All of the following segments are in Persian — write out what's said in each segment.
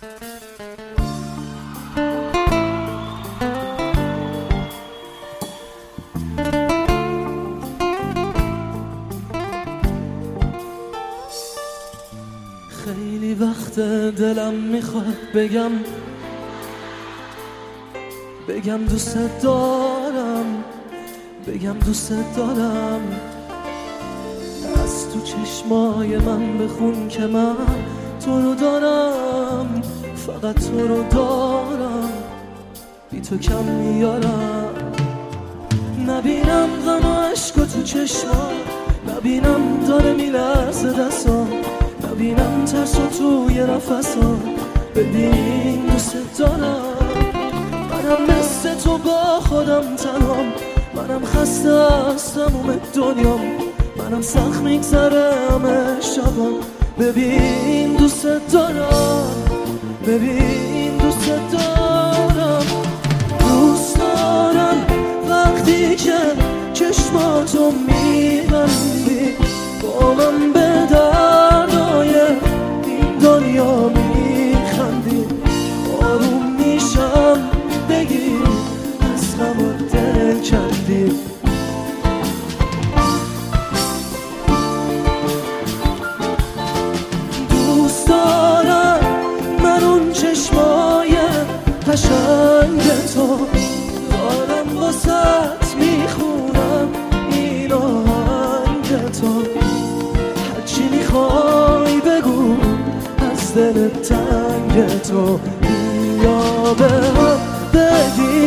خیلی وقت دلم میخواد بگم دوست دارم، بگم دوست دارم. از تو چشمای من بخون که من تو رو دارم، فقط تو رو دارم، بی تو کم میارم. نبینم غم و عشق تو چشما، نبینم داره میلرزه دستام، نبینم ترس و توی نفسام. ببین دوست دارم، منم مثل تو با خودم تنهام، منم خسته از تموم دنیام، منم سخت میگذره همه شبام. ببین دوست دارم، ببین دوست دارم. دوست دارم وقتی که چشماتو میبندی، با من به دردای این دنیا میخندی. آروم میشم بگی از غم و دل کندی. دوست دارم من اون چشمای قشنگ تو، دارم واسط میخونم این آهنگ تو. هرچی میخوای بگو از دل تنگ تو، بیا به هم بگی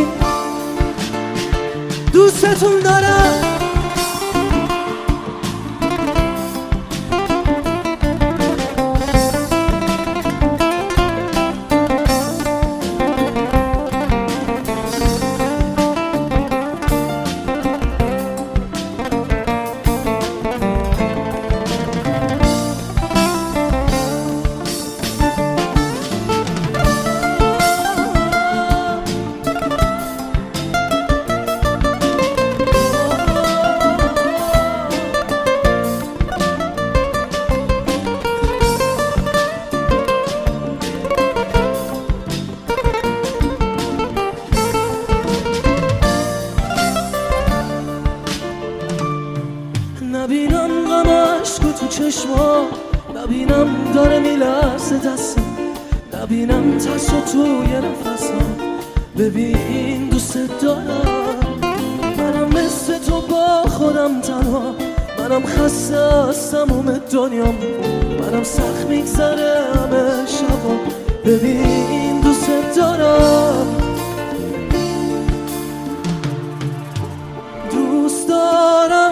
دوستتون دارم. نبینم غم عشق تو چشما، نبینم داره میلرزه دستم، نبینم ترس و توی نفسم. ببین دوست دارم، منم مثل تو با خودم تنها، منم خسته از تموم دنیام، منم سخت میگذره همه شبا. ببین دوست دارم، دوست دارم.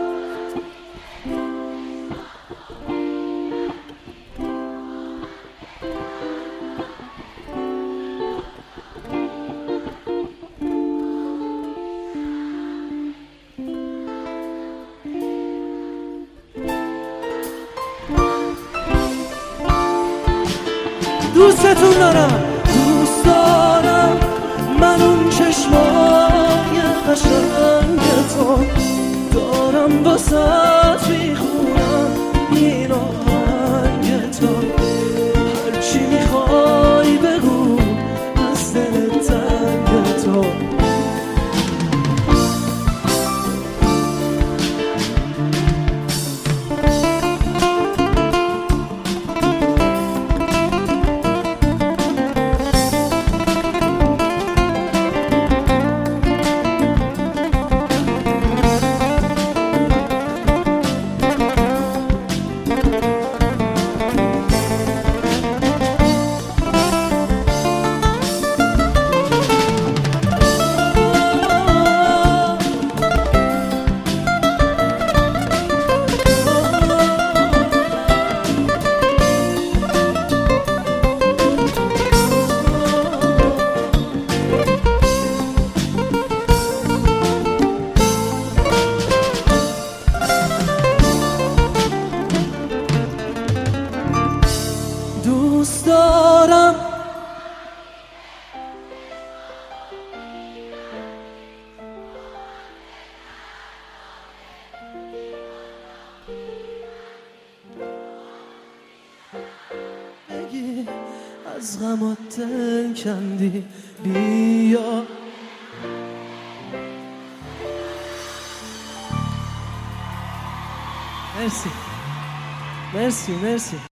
دوستتون دارم، دوست دارم من اون چشمای قشنگ تو، دارم واسط میخونم این آهنگ تو. هرچی میخوای بگو از دل تنگ تو. دوست دارم. بگی از غمات دل کندی بیا. مرسی مرسی مرسی.